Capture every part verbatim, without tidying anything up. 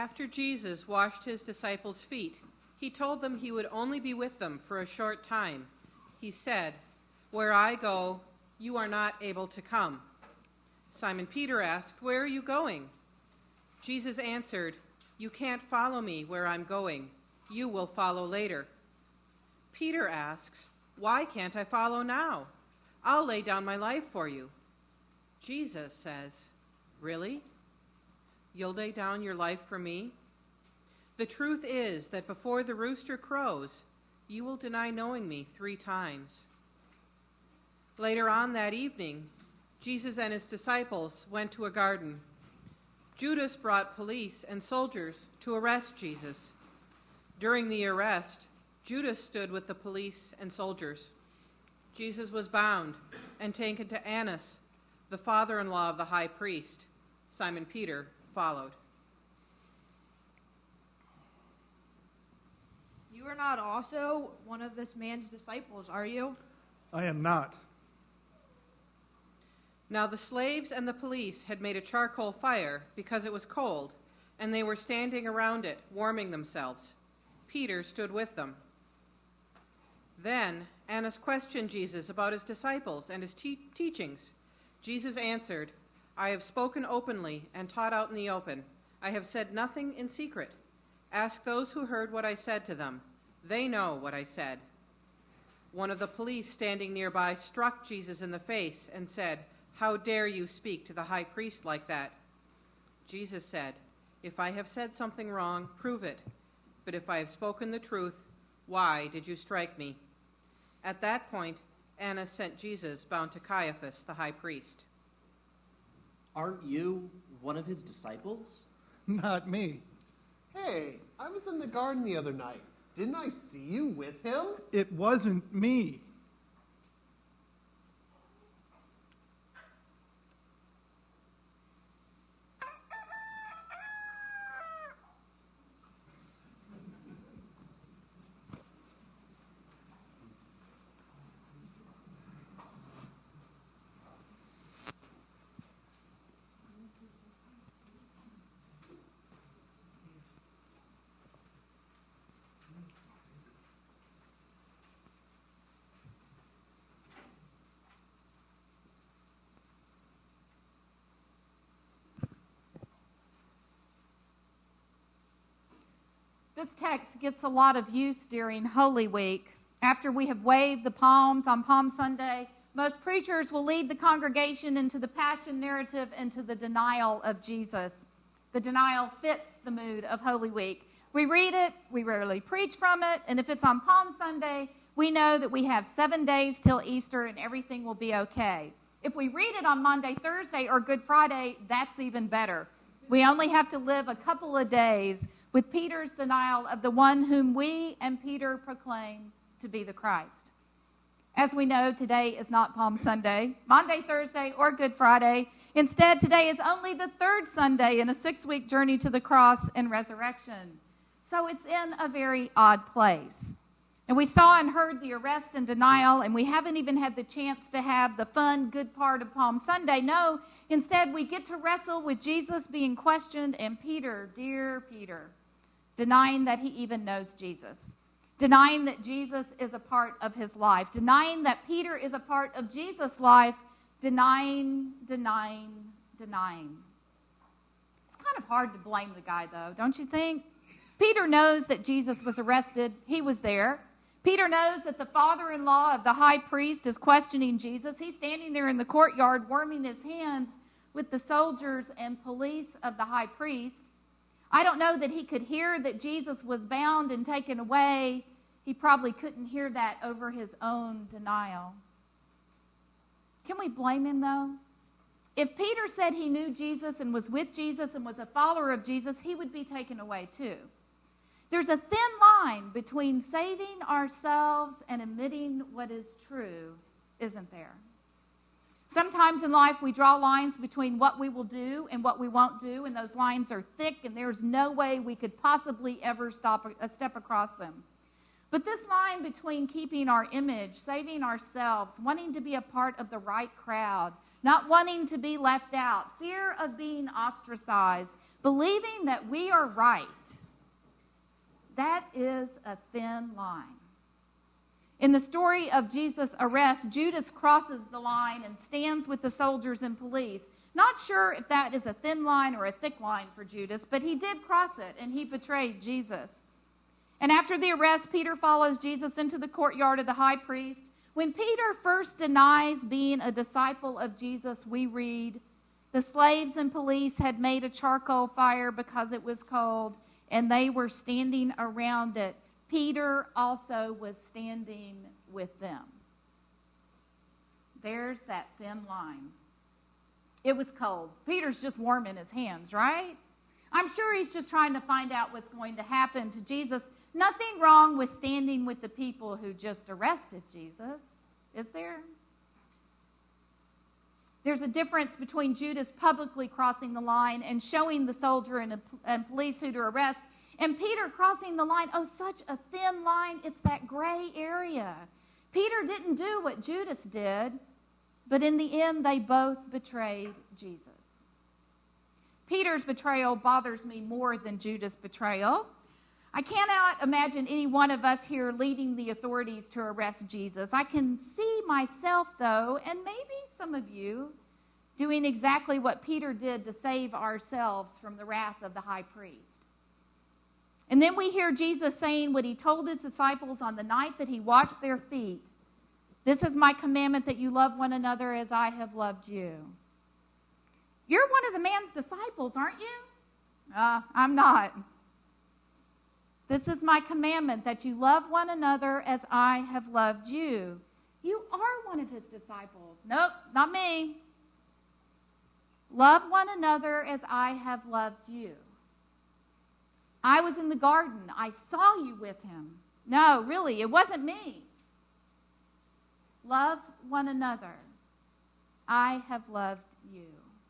After Jesus washed his disciples' feet, he told them he would only be with them for a short time. He said, "Where I go, you are not able to come." Simon Peter asked, "Where are you going?" Jesus answered, "You can't follow me where I'm going. You will follow later." Peter asks, "Why can't I follow now? I'll lay down my life for you." Jesus says, "Really? You'll lay down your life for me? The truth is that before the rooster crows, you will deny knowing me three times." Later on that evening, Jesus and his disciples went to a garden. Judas brought police and soldiers to arrest Jesus. During the arrest, Judas stood with the police and soldiers. Jesus was bound and taken to Annas, the father-in-law of the high priest. Simon Peter followed. You are not also one of this man's disciples, are you? I am not. Now the slaves and the police had made a charcoal fire because it was cold, and they were standing around it, warming themselves. Peter stood with them. Then Annas questioned Jesus about his disciples and his te- teachings. Jesus answered, "I have spoken openly and taught out in the open. I have said nothing in secret. Ask those who heard what I said to them. They know what I said." One of the police standing nearby struck Jesus in the face and said, "How dare you speak to the high priest like that?" Jesus said, "If I have said something wrong, prove it. But if I have spoken the truth, why did you strike me?" At that point, Annas sent Jesus bound to Caiaphas, the high priest. Aren't you one of his disciples? Not me. Hey, I was in the garden the other night. Didn't I see you with him? It wasn't me. This text gets a lot of use during Holy Week. After we have waved the palms on Palm Sunday, most preachers will lead the congregation into the Passion narrative and to the denial of Jesus. The denial fits the mood of Holy Week. We read it, we rarely preach from it, and if it's on Palm Sunday, we know that we have seven days till Easter and everything will be okay. If we read it on Monday, Thursday, or Good Friday, that's even better. We only have to live a couple of days with Peter's denial of the one whom we and Peter proclaim to be the Christ. As we know, today is not Palm Sunday, Monday, Thursday, or Good Friday. Instead, today is only the third Sunday in a six-week journey to the cross and resurrection. So it's in a very odd place. And we saw and heard the arrest and denial, and we haven't even had the chance to have the fun, good part of Palm Sunday. No, instead, we get to wrestle with Jesus being questioned and Peter, dear Peter, denying that he even knows Jesus, denying that Jesus is a part of his life, denying that Peter is a part of Jesus' life, denying, denying, denying. It's kind of hard to blame the guy, though, don't you think? Peter knows that Jesus was arrested. He was there. Peter knows that the father-in-law of the high priest is questioning Jesus. He's standing there in the courtyard warming his hands with the soldiers and police of the high priest. I don't know that he could hear that Jesus was bound and taken away. He probably couldn't hear that over his own denial. Can we blame him, though? If Peter said he knew Jesus and was with Jesus and was a follower of Jesus, he would be taken away too. There's a thin line between saving ourselves and admitting what is true, isn't there? Sometimes in life we draw lines between what we will do and what we won't do, and those lines are thick, and there's no way we could possibly ever stop a step across them. But this line between keeping our image, saving ourselves, wanting to be a part of the right crowd, not wanting to be left out, fear of being ostracized, believing that we are right. That is a thin line. In the story of Jesus' arrest, Judas crosses the line and stands with the soldiers and police. Not sure if that is a thin line or a thick line for Judas, but he did cross it, and he betrayed Jesus. And after the arrest, Peter follows Jesus into the courtyard of the high priest. When Peter first denies being a disciple of Jesus, we read, the slaves and police had made a charcoal fire because it was cold, and they were standing around it. Peter also was standing with them. There's that thin line. It was cold. Peter's just warming his hands, right? I'm sure he's just trying to find out what's going to happen to Jesus. Nothing wrong with standing with the people who just arrested Jesus, is there? There's a difference between Judas publicly crossing the line and showing the soldier and, and police who to arrest, and Peter crossing the line. Oh, such a thin line. It's that gray area. Peter didn't do what Judas did, but in the end, they both betrayed Jesus. Peter's betrayal bothers me more than Judas' betrayal. I cannot imagine any one of us here leading the authorities to arrest Jesus. I can see myself, though, and maybe some of you, doing exactly what Peter did to save ourselves from the wrath of the high priest. And then we hear Jesus saying what he told his disciples on the night that he washed their feet. This is my commandment, that you love one another as I have loved you. You're one of the man's disciples, aren't you? Uh, I'm not. This is my commandment, that you love one another as I have loved you. You are one of his disciples. Nope, not me. Love one another as I have loved you. I was in the garden. I saw you with him. No, really, it wasn't me. Love one another. I have loved you.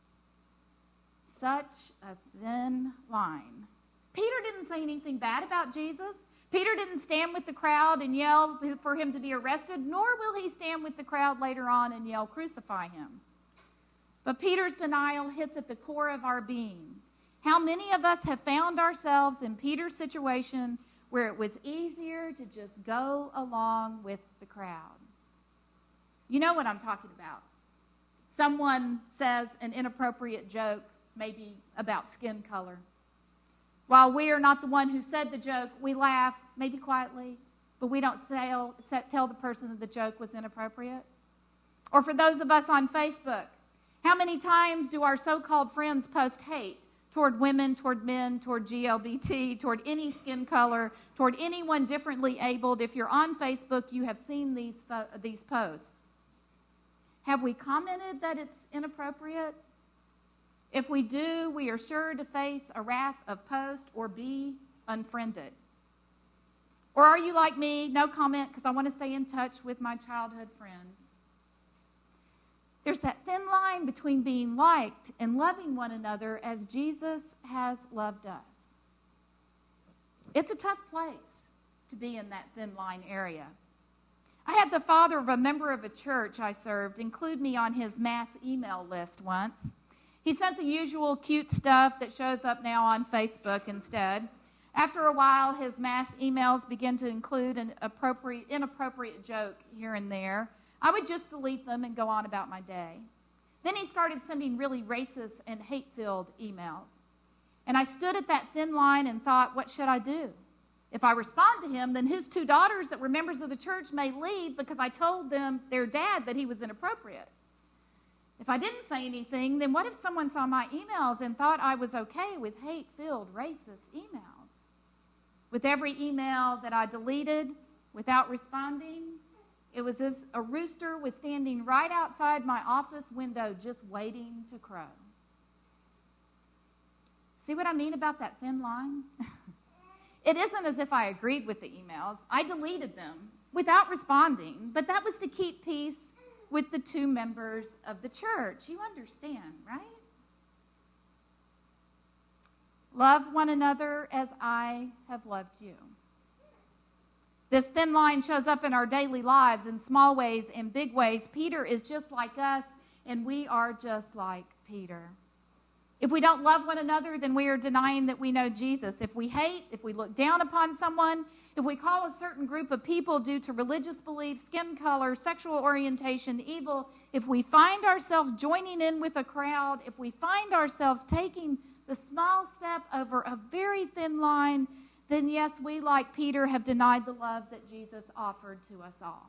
Such a thin line. Peter didn't say anything bad about Jesus. Peter didn't stand with the crowd and yell for him to be arrested, nor will he stand with the crowd later on and yell, crucify him. But Peter's denial hits at the core of our being. How many of us have found ourselves in Peter's situation where it was easier to just go along with the crowd? You know what I'm talking about. Someone says an inappropriate joke, maybe about skin color. While we are not the one who said the joke, we laugh, maybe quietly, but we don't tell, tell the person that the joke was inappropriate. Or for those of us on Facebook, how many times do our so-called friends post hate toward women, toward men, toward G L B T, toward any skin color, toward anyone differently abled? If you're on Facebook, you have seen these, fo- these posts. Have we commented that it's inappropriate? If we do, we are sure to face a wrath of post or be unfriended. Or are you like me, no comment because I want to stay in touch with my childhood friends? There's that thin line between being liked and loving one another as Jesus has loved us. It's a tough place to be in that thin line area. I had the father of a member of a church I served include me on his mass email list once. He sent the usual cute stuff that shows up now on Facebook instead. After a while, his mass emails began to include an appropriate, inappropriate joke here and there. I would just delete them and go on about my day. Then he started sending really racist and hate-filled emails. And I stood at that thin line and thought, what should I do? If I respond to him, then his two daughters that were members of the church may leave because I told them, their dad, that he was inappropriate. If I didn't say anything, then what if someone saw my emails and thought I was okay with hate-filled, racist emails? With every email that I deleted without responding, it was as a rooster was standing right outside my office window just waiting to crow. See what I mean about that thin line? It isn't as if I agreed with the emails. I deleted them without responding, but that was to keep peace with the two members of the church. You understand, right? Love one another as I have loved you. This thin line shows up in our daily lives in small ways and big ways. Peter is just like us, and we are just like Peter. If we don't love one another, then we are denying that we know Jesus. If we hate, if we look down upon someone, if we call a certain group of people due to religious beliefs, skin color, sexual orientation evil, if we find ourselves joining in with a crowd, if we find ourselves taking the small step over a very thin line, then yes, we, like Peter, have denied the love that Jesus offered to us all.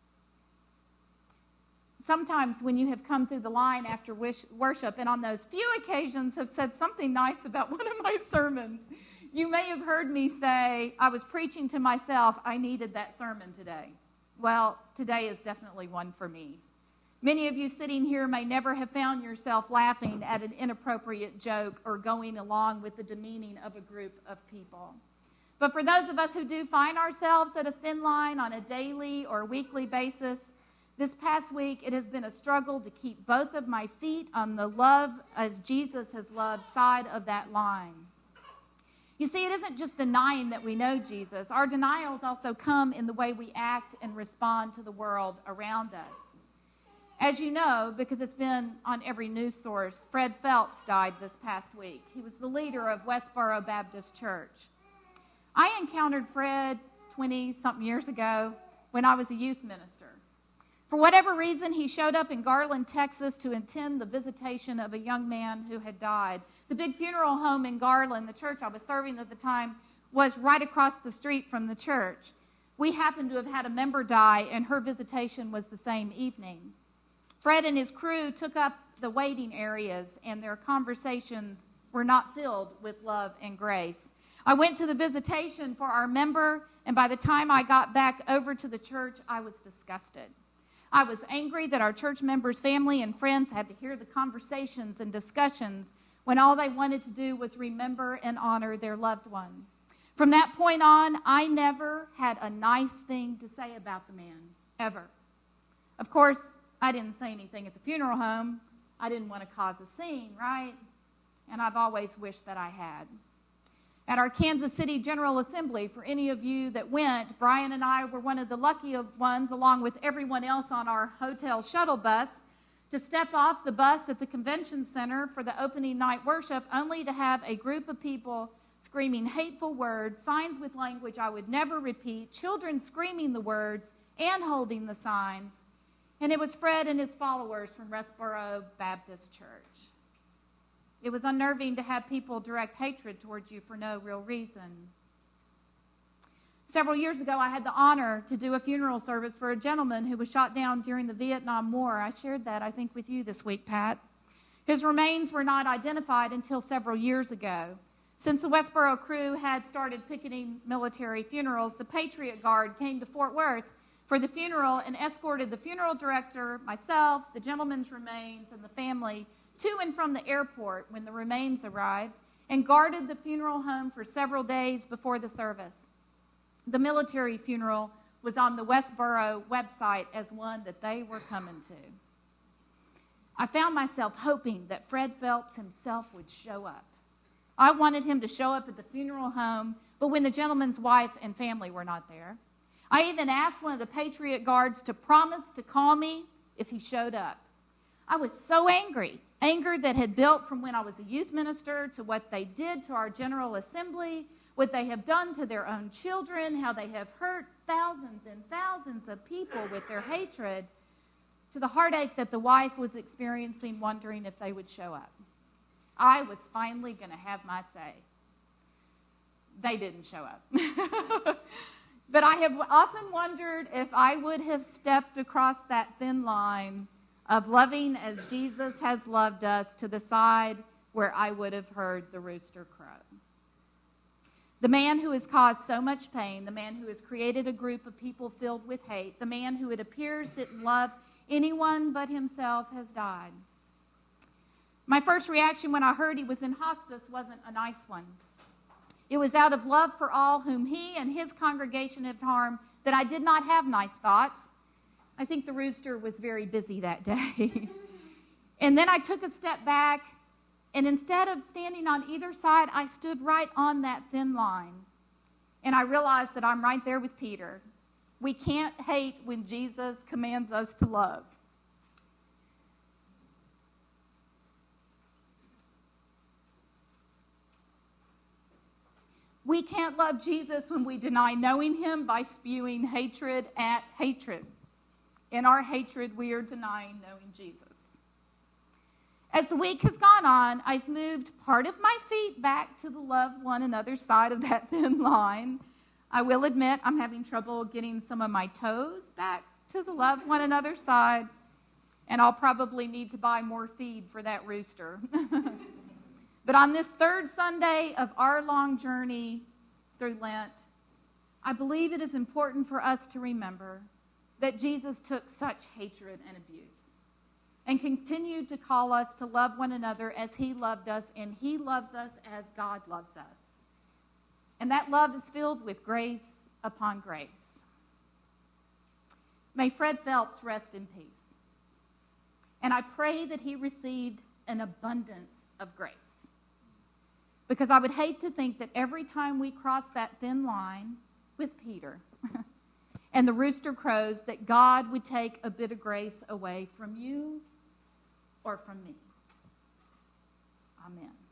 Sometimes when you have come through the line after wish, worship and on those few occasions have said something nice about one of my sermons, you may have heard me say, I was preaching to myself, I needed that sermon today. Well, today is definitely one for me. Many of you sitting here may never have found yourself laughing at an inappropriate joke or going along with the demeaning of a group of people. But for those of us who do find ourselves at a thin line on a daily or weekly basis, this past week it has been a struggle to keep both of my feet on the love as Jesus has loved side of that line. You see, it isn't just denying that we know Jesus. Our denials also come in the way we act and respond to the world around us. As you know, because it's been on every news source, Fred Phelps died this past week. He was the leader of Westboro Baptist Church. I encountered Fred twenty-something years ago when I was a youth minister. For whatever reason, he showed up in Garland, Texas to attend the visitation of a young man who had died. The big funeral home in Garland, the church I was serving at the time, was right across the street from the church. We happened to have had a member die, and her visitation was the same evening. Fred and his crew took up the waiting areas, and their conversations were not filled with love and grace. I went to the visitation for our member, and by the time I got back over to the church, I was disgusted. I was angry that our church members' family and friends had to hear the conversations and discussions when all they wanted to do was remember and honor their loved one. From that point on, I never had a nice thing to say about the man, ever. Of course, I didn't say anything at the funeral home. I didn't want to cause a scene, right? And I've always wished that I had. At our Kansas City General Assembly, for any of you that went, Brian and I were one of the lucky ones, along with everyone else on our hotel shuttle bus, to step off the bus at the convention center for the opening night worship, only to have a group of people screaming hateful words, signs with language I would never repeat, children screaming the words and holding the signs. And it was Fred and his followers from Westboro Baptist Church. It was unnerving to have people direct hatred towards you for no real reason. Several years ago, I had the honor to do a funeral service for a gentleman who was shot down during the Vietnam War. I shared that, I think, with you this week, Pat. His remains were not identified until several years ago. Since the Westboro crew had started picketing military funerals, the Patriot Guard came to Fort Worth for the funeral and escorted the funeral director, myself, the gentleman's remains, and the family to and from the airport when the remains arrived, and guarded the funeral home for several days before the service. The military funeral was on the Westboro website as one that they were coming to. I found myself hoping that Fred Phelps himself would show up. I wanted him to show up at the funeral home, but when the gentleman's wife and family were not there. I even asked one of the Patriot Guards to promise to call me if he showed up. I was so angry, anger that had built from when I was a youth minister to what they did to our General Assembly, what they have done to their own children, how they have hurt thousands and thousands of people with their hatred, to the heartache that the wife was experiencing, wondering if they would show up. I was finally going to have my say. They didn't show up. But I have often wondered if I would have stepped across that thin line of loving as Jesus has loved us to the side where I would have heard the rooster crow. The man who has caused so much pain, the man who has created a group of people filled with hate, the man who it appears didn't love anyone but himself has died. My first reaction when I heard he was in hospice wasn't a nice one. It was out of love for all whom he and his congregation had harmed that I did not have nice thoughts. I think the rooster was very busy that day. And then I took a step back, and instead of standing on either side, I stood right on that thin line. And I realized that I'm right there with Peter. We can't hate when Jesus commands us to love. We can't love Jesus when we deny knowing him by spewing hatred at hatred. In our hatred, we are denying knowing Jesus. As the week has gone on, I've moved part of my feet back to the love one another side of that thin line. I will admit I'm having trouble getting some of my toes back to the love one another side, and I'll probably need to buy more feed for that rooster. But on this third Sunday of our long journey through Lent, I believe it is important for us to remember that Jesus took such hatred and abuse and continued to call us to love one another as he loved us, and he loves us as God loves us. And that love is filled with grace upon grace. May Fred Phelps rest in peace. And I pray that he received an abundance of grace. Because I would hate to think that every time we cross that thin line with Peter and the rooster crows, that God would take a bit of grace away from you or from me. Amen.